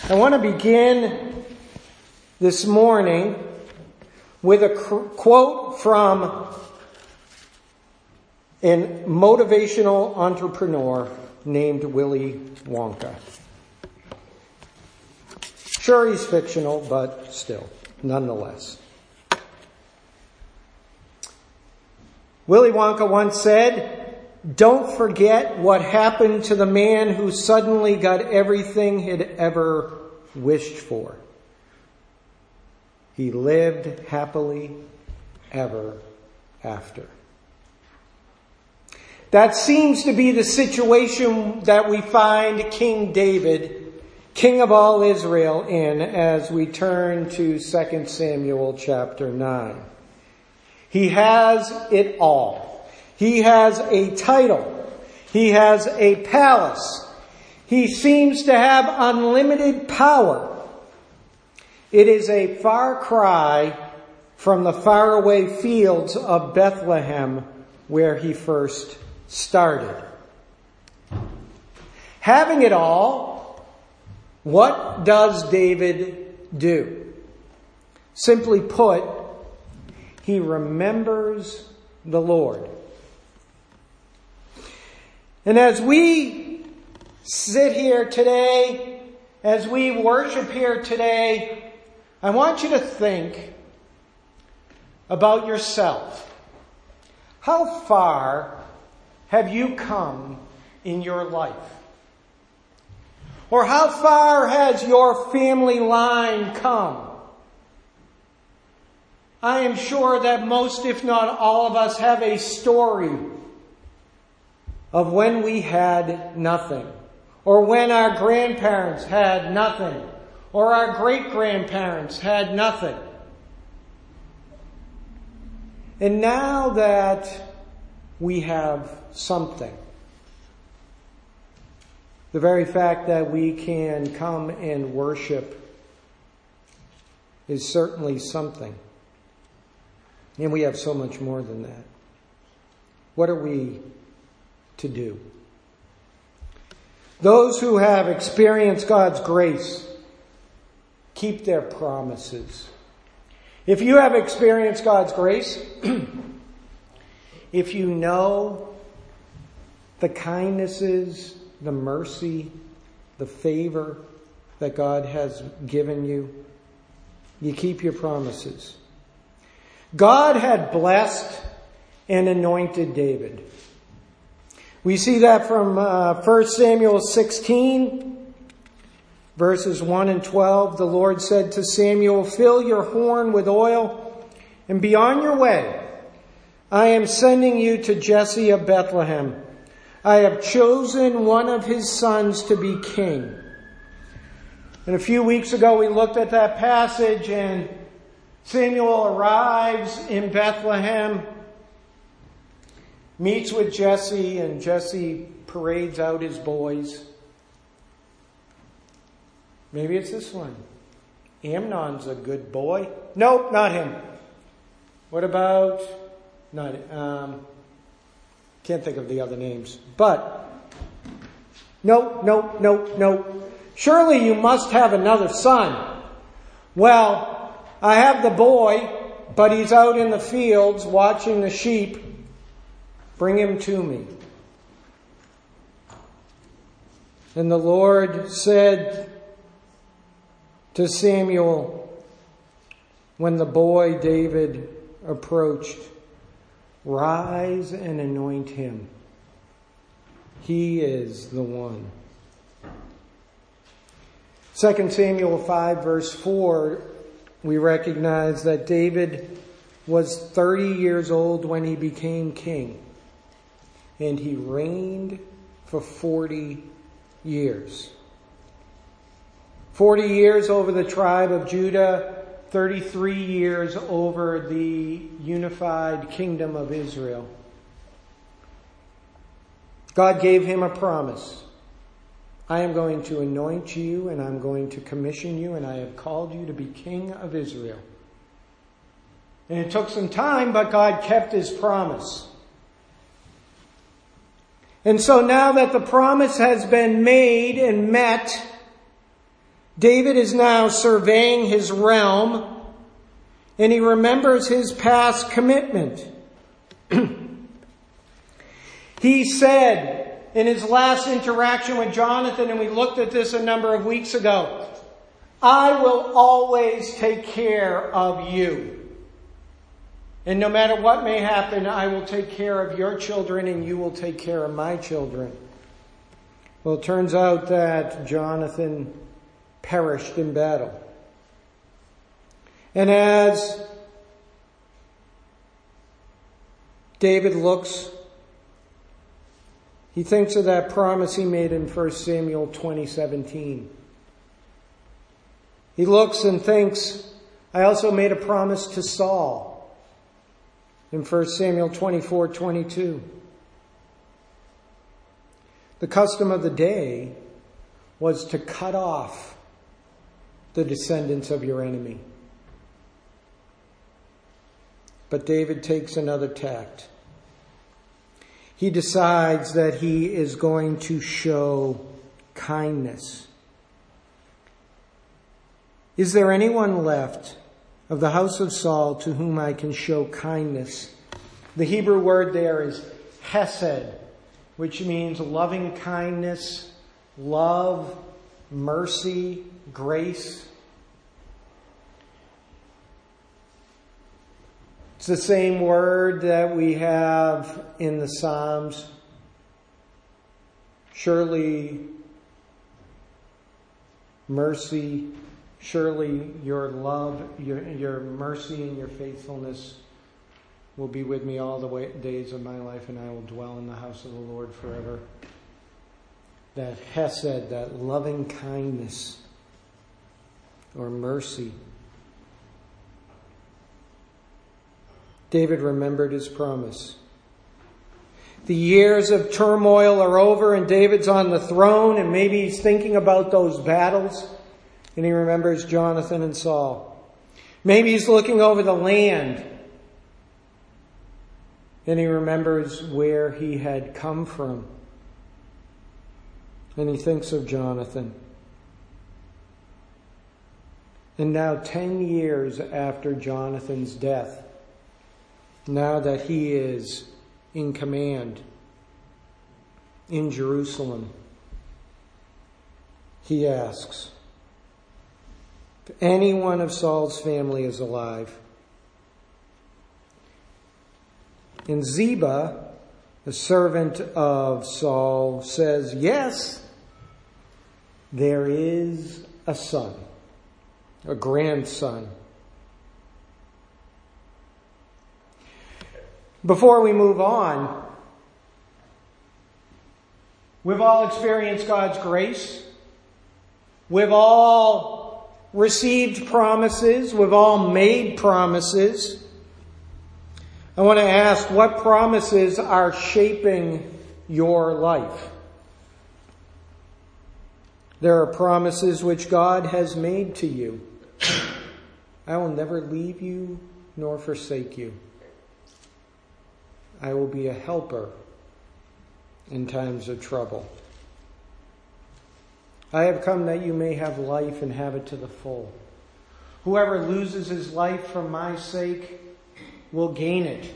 I want to begin this morning with a quote from a motivational entrepreneur named Willy Wonka. Sure, he's fictional, but still, nonetheless. Willy Wonka once said, "Don't forget what happened to the man who suddenly got everything he'd ever wished for. He lived happily ever after." That seems to be the situation that we find King David, King of all Israel, in as we turn to 2 Samuel chapter 9. He has it all. He has a title. He has a palace. He seems to have unlimited power. It is a far cry from the faraway fields of Bethlehem where he first started. Having it all, what does David do? Simply put, he remembers the Lord. And as we sit here today, as we worship here today, I want you to think about yourself. How far have you come in your life? Or how far has your family line come? I am sure that most, if not all of us, have a story of when we had nothing, or when our grandparents had nothing, or our great-grandparents had nothing. And now that we have something, the very fact that we can come and worship is certainly something. And we have so much more than that. What are we to do? Those who have experienced God's grace keep their promises. If you have experienced God's grace, if you know the kindnesses, the mercy, the favor that God has given you, you keep your promises. God had blessed and anointed David. We see that from 1 Samuel 16, verses 1 and 12. The Lord said to Samuel, "Fill your horn with oil and be on your way. I am sending you to Jesse of Bethlehem. I have chosen one of his sons to be king." And a few weeks ago we looked at that passage, and Samuel arrives in Bethlehem, meets with Jesse, and Jesse parades out his boys. Maybe it's this one. Amnon's a good boy. Nope, not him. What about... can't think of the other names. But, nope. Surely you must have another son. Well, I have the boy, but he's out in the fields watching the sheep. Bring him to me. And the Lord said to Samuel, when the boy David approached, "Rise and anoint him. He is the one." 2 Samuel 5 verse 4, we recognize that David was 30 years old when he became king. And he reigned for 40 years. 40 years over the tribe of Judah, 33 years over the unified kingdom of Israel. God gave him a promise. I am going to anoint you, and I'm going to commission you, and I have called you to be king of Israel. And it took some time, but God kept his promise. And so now that the promise has been made and met, David is now surveying his realm, and he remembers his past commitment. He said in his last interaction with Jonathan, and we looked at this a number of weeks ago, I will always take care of you. And no matter what may happen, I will take care of your children and you will take care of my children. Well, it turns out that Jonathan perished in battle. And as David looks, he thinks of that promise he made in 1 Samuel 20:17. He looks and thinks, I also made a promise to Saul in 1 Samuel 24:22. The custom of the day was to cut off the descendants of your enemy. But David takes another tact. He decides that he is going to show kindness. Is there anyone left of the house of Saul to whom I can show kindness? The Hebrew word there is hesed, which means loving kindness, love, mercy, grace. It's the same word that we have in the Psalms. Surely mercy, surely your love, your mercy and your faithfulness will be with me all the days of my life, and I will dwell in the house of the Lord forever. That hesed, that loving kindness or mercy. David remembered his promise. The years of turmoil are over and David's on the throne, and maybe he's thinking about those battles and he remembers Jonathan and Saul. Maybe he's looking over the land and he remembers where he had come from. And he thinks of Jonathan. And now 10 years after Jonathan's death, now that he is in command in Jerusalem, he asks, if any one of Saul's family is alive. And Ziba, the servant of Saul, says, yes, there is a son, a grandson. Before we move on, we've all experienced God's grace. We've all received promises. We've all made promises. I want to ask, what promises are shaping your life? There are promises which God has made to you. I will never leave you nor forsake you. I will be a helper in times of trouble. I have come that you may have life and have it to the full. Whoever loses his life for my sake will gain it.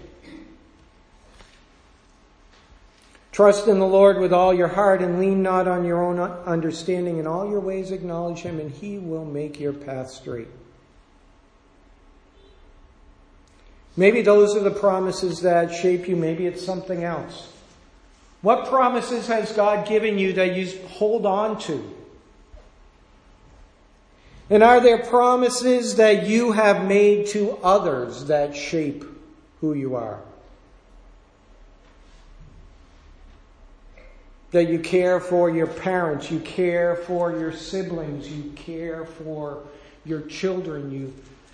Trust in the Lord with all your heart and lean not on your own understanding. In all your ways acknowledge him and he will make your path straight. Maybe those are the promises that shape you. Maybe it's something else. What promises has God given you that you hold on to? And are there promises that you have made to others that shape who you are? That you care for your parents, you care for your siblings, you care for your children, you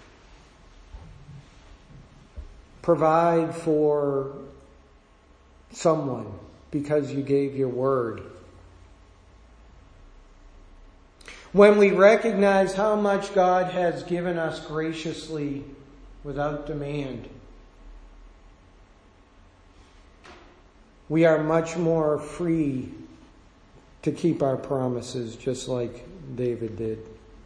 provide for someone because you gave your word. When we recognize how much God has given us graciously without demand, we are much more free to keep our promises just like David did.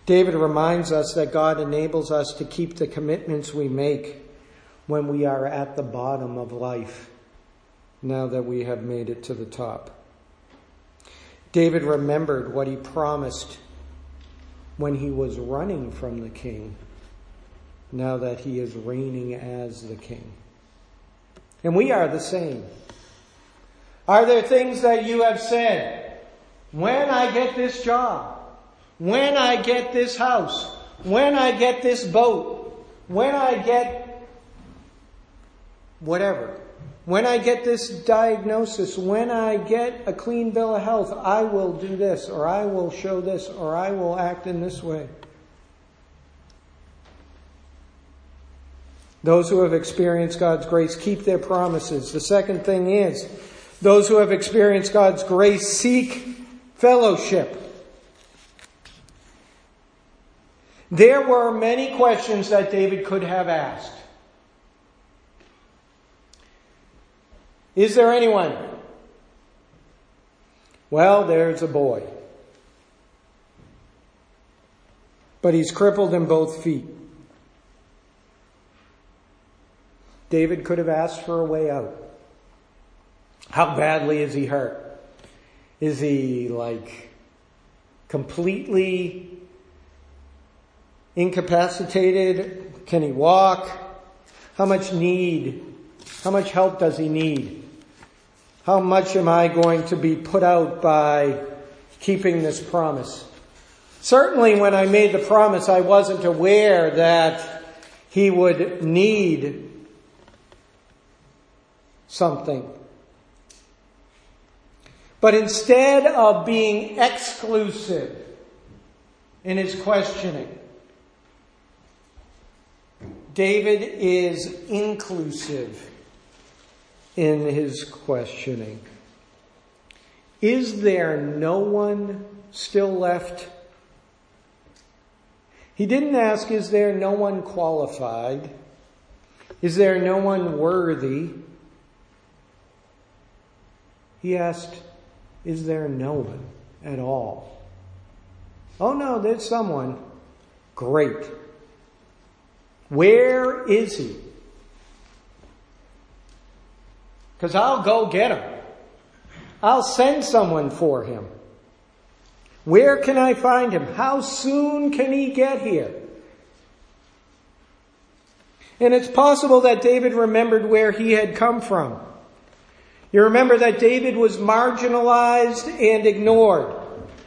David reminds us that God enables us to keep the commitments we make when we are at the bottom of life, now that we have made it to the top. David remembered what he promised when he was running from the king, now that he is reigning as the king. And we are the same. Are there things that you have said, when I get this job, when I get this house, when I get this boat, when I get whatever, when I get this diagnosis, when I get a clean bill of health, I will do this, or I will show this, or I will act in this way? Those who have experienced God's grace keep their promises. The second thing is, those who have experienced God's grace seek fellowship. There were many questions that David could have asked. Is there anyone? Well, there's a boy. But he's crippled in both feet. David could have asked for a way out. How badly is he hurt? Is he completely incapacitated? Can he walk? How much help does he need? How much am I going to be put out by keeping this promise? Certainly when I made the promise, I wasn't aware that he would need something. But instead of being exclusive in his questioning, David is inclusive in his questioning. Is there no one still left? He didn't ask, is there no one qualified? Is there no one worthy? He asked, is there no one at all? Oh no, there's someone. Great. Where is he? Because I'll go get him. I'll send someone for him. Where can I find him? How soon can he get here? And it's possible that David remembered where he had come from. You remember that David was marginalized and ignored.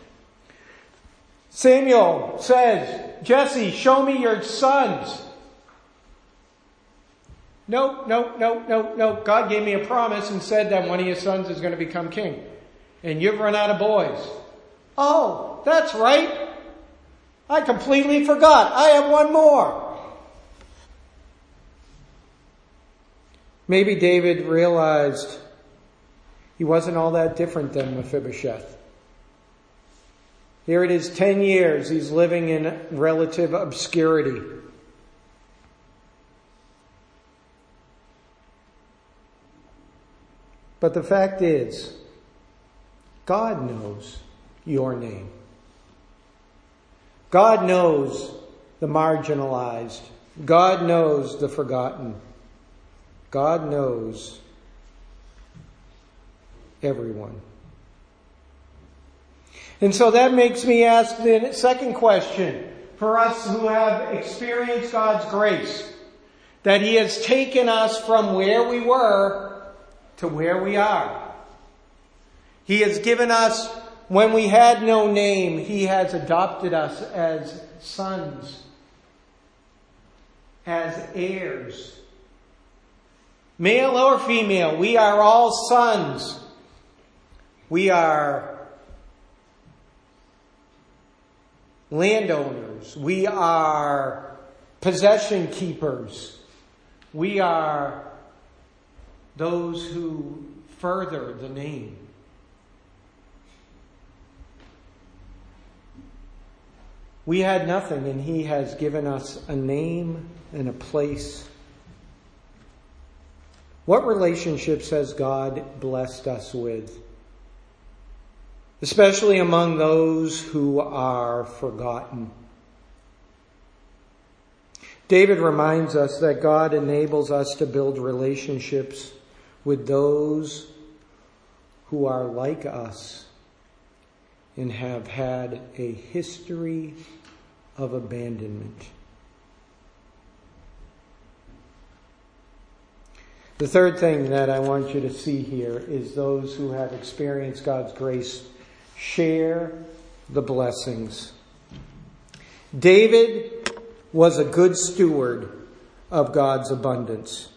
Samuel says, Jesse, show me your sons. No. God gave me a promise and said that one of your sons is going to become king. And you've run out of boys. Oh, that's right. I completely forgot. I have one more. Maybe David realized he wasn't all that different than Mephibosheth. Here it is, 10 years he's living in relative obscurity. But the fact is, God knows your name. God knows the marginalized. God knows the forgotten. God knows everyone. And so that makes me ask the second question for us who have experienced God's grace, that He has taken us from where we were to where we are. He has given us, when we had no name, He has adopted us as sons, as heirs. Male or female, we are all sons. We are landowners. We are possession keepers. We are those who further the name. We had nothing, and He has given us a name and a place. What relationships has God blessed us with? Especially among those who are forgotten. David reminds us that God enables us to build relationships with those who are like us and have had a history of abandonment. The third thing that I want you to see here is those who have experienced God's grace share the blessings. David was a good steward of God's abundance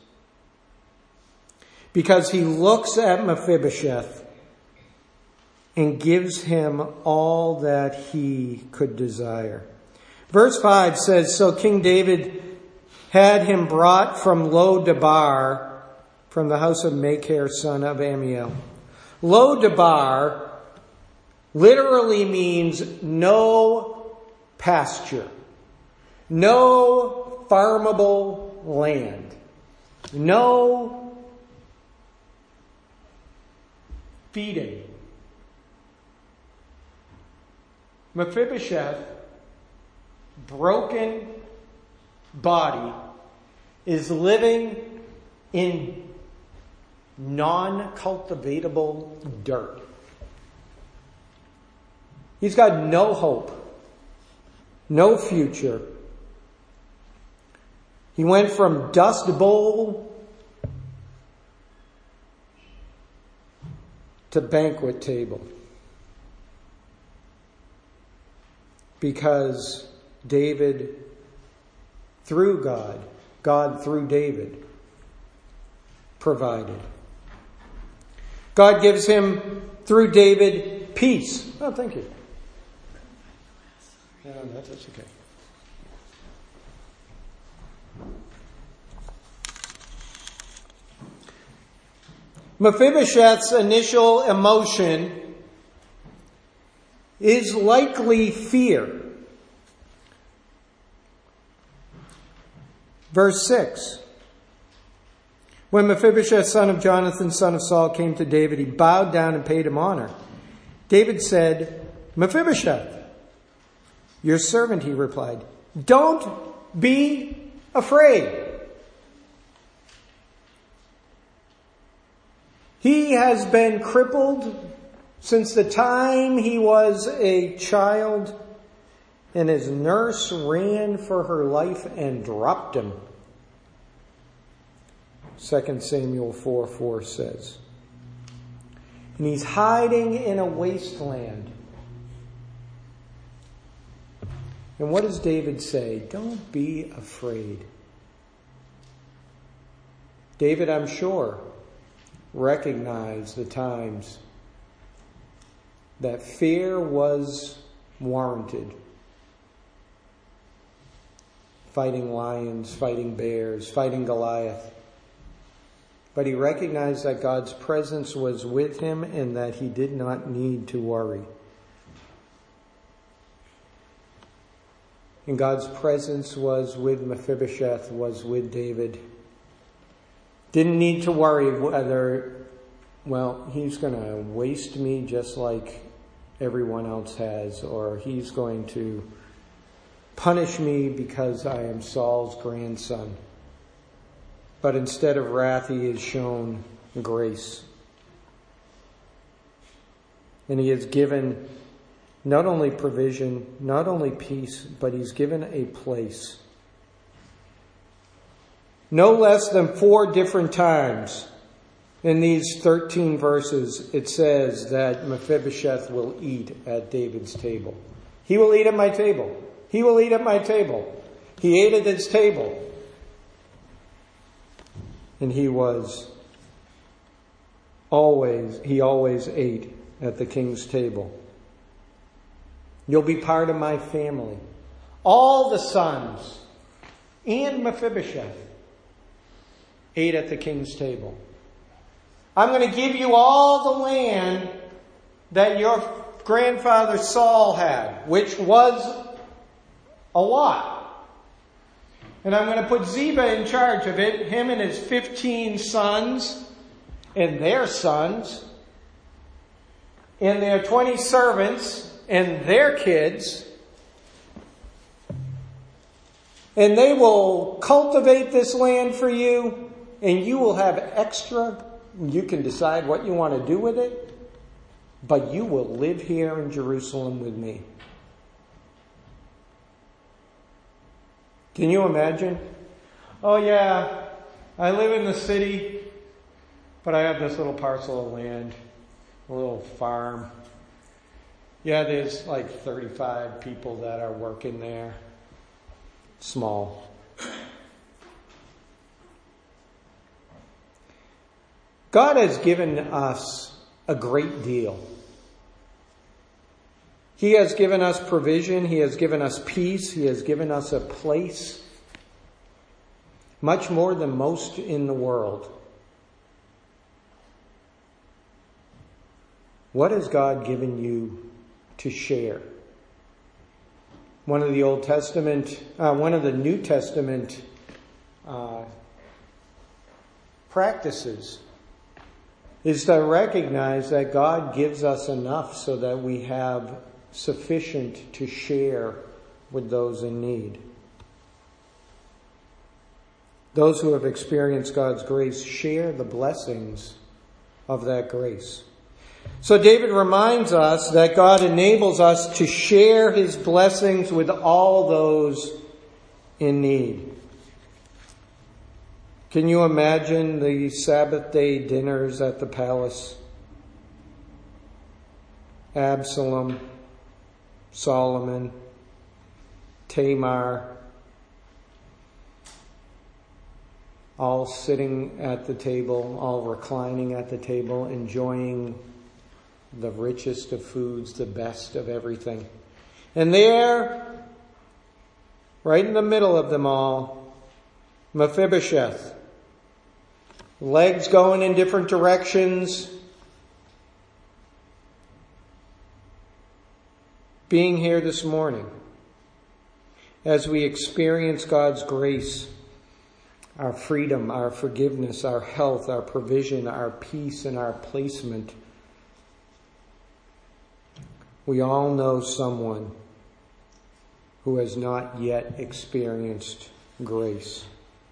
because he looks at Mephibosheth and gives him all that he could desire. Verse 5 says, "So King David had him brought from Lo-debar, from the house of Machir, son of Ammiel." Lo-debar literally means no pasture, no farmable land, no feeding. Mephibosheth, broken body, is living in non-cultivatable dirt. He's got no hope, no future. He went from dust bowl to banquet table because David, through God through David, provided. God gives him, through David, peace. Oh, thank you. No, that's okay. Mephibosheth's initial emotion is likely fear. Verse 6. When Mephibosheth, son of Jonathan, son of Saul, came to David, he bowed down and paid him honor. David said, "Mephibosheth." "Your servant," he replied. "Don't be afraid. He has been crippled since the time he was a child, and his nurse ran for her life and dropped him." 2 Samuel 4:4 says. And he's hiding in a wasteland. And what does David say? Don't be afraid. David, I'm sure, recognized the times that fear was warranted. Fighting lions, fighting bears, fighting Goliath. But he recognized that God's presence was with him and that he did not need to worry. And God's presence was with Mephibosheth, was with David. Didn't need to worry whether, he's going to waste me just like everyone else has, or he's going to punish me because I am Saul's grandson. But instead of wrath, he is shown grace. And he is given not only provision, not only peace, but he's given a place. No less than 4 different times in these 13 verses, it says that Mephibosheth will eat at David's table. He will eat at my table. He will eat at my table. He ate at his table. And he always ate at the king's table. You'll be part of my family. All the sons and Mephibosheth ate at the king's table. I'm going to give you all the land that your grandfather Saul had, which was a lot. And I'm going to put Ziba in charge of it, him and his 15 sons and their sons, and their 20 servants and their kids. And they will cultivate this land for you, and you will have extra. You can decide what you want to do with it, but you will live here in Jerusalem with me. Can you imagine? Oh yeah, I live in the city, but I have this little parcel of land, a little farm. Yeah, there's like 35 people that are working there. Small. God has given us a great deal. He has given us provision. He has given us peace. He has given us a place. Much more than most in the world. What has God given you to share? One of the New Testament practices is to recognize that God gives us enough so that we have sufficient to share with those in need. Those who have experienced God's grace share the blessings of that grace. So David reminds us that God enables us to share his blessings with all those in need. Can you imagine the Sabbath day dinners at the palace? Absalom, Solomon, Tamar, all sitting at the table, all reclining at the table, enjoying the richest of foods, the best of everything. And there, right in the middle of them all, Mephibosheth, legs going in different directions, being here this morning as we experience God's grace, our freedom, our forgiveness, our health, our provision, our peace, and our placement. We all know someone who has not yet experienced grace.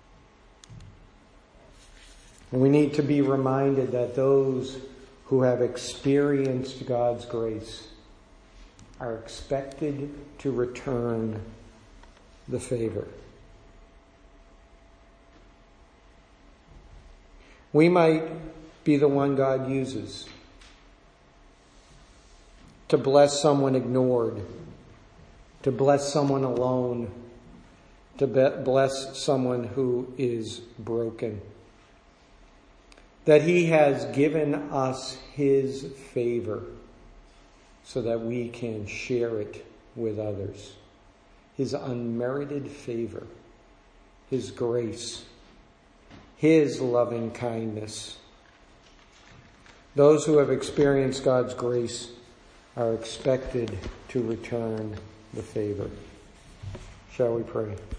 And we need to be reminded that those who have experienced God's grace are expected to return the favor. We might be the one God uses to bless someone ignored, to bless someone alone, to bless someone who is broken. That he has given us his favor so that we can share it with others. His unmerited favor, his grace, his loving kindness. Those who have experienced God's grace are expected to return the favor. Shall we pray?